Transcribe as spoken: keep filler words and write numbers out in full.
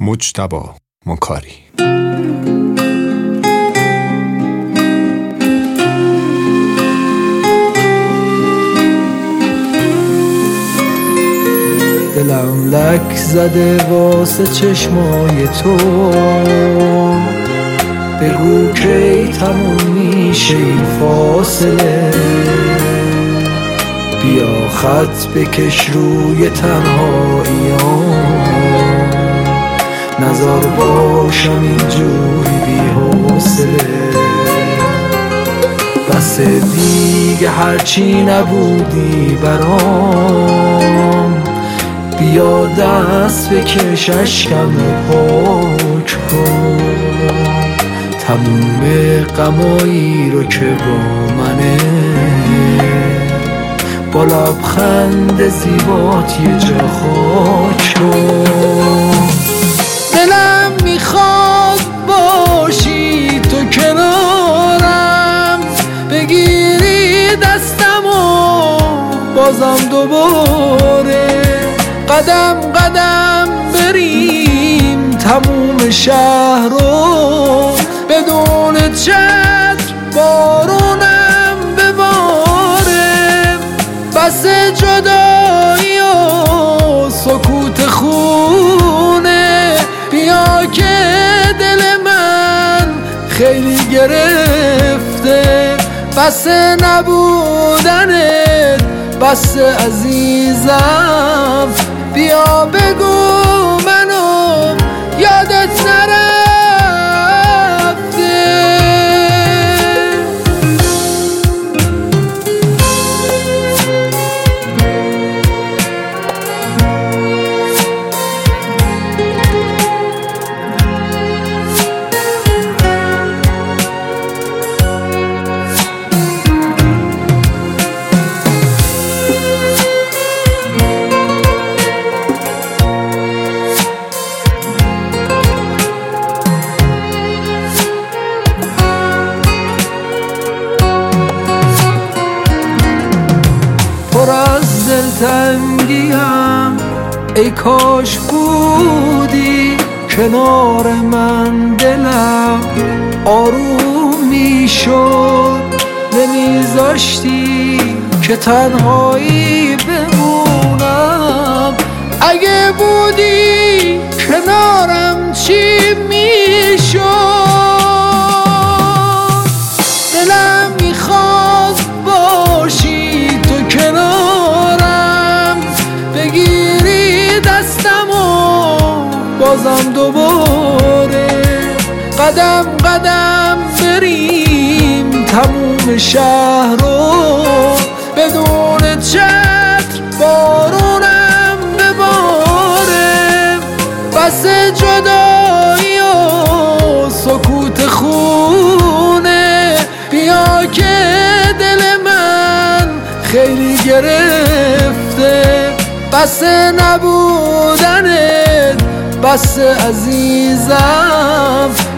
مجتبی مکاری. دلم لک زده واسه چشمای تو، بگو کی تموم میشه این فاصله، بیا خط بکش روی تنهاییام، نزار باشم اینجوری بی حوصله. بس دیگه هرچی نبودی برام، بیا دست بکش اشکم پاک کن، تموم غمایی رو که با منه، با لبخند زیبات یه جا خاک کن. دلم میخواد باشی تو کنارم، بگیری دستمو بازم دوباره، قدم قدم بریم تموم شهر رو، بدون چتر بارونم بباره. بس جدایی و سکوت خونه، بیا که دل من خیلی گرفته، بس نبودنت بس عزیزم، بیا بگو منو یادت نرفته. پر از دلتنگیم ای کاش بودی کنار من، دلم آروم میشد، نمیذاشتی که تنهایی بمونم. اگه بودی کنارم چی میشد؟ دلم میخواست باشی تو کنارم، بگیری دستمو بازم دوباره، قدم قدم بریم تموم شهر رو، بدون چتر بارونم بباره. بس جدایی و سکوت خونه، بیا که دل من خیلی گرفته، بس نبودنت بس عزیزم،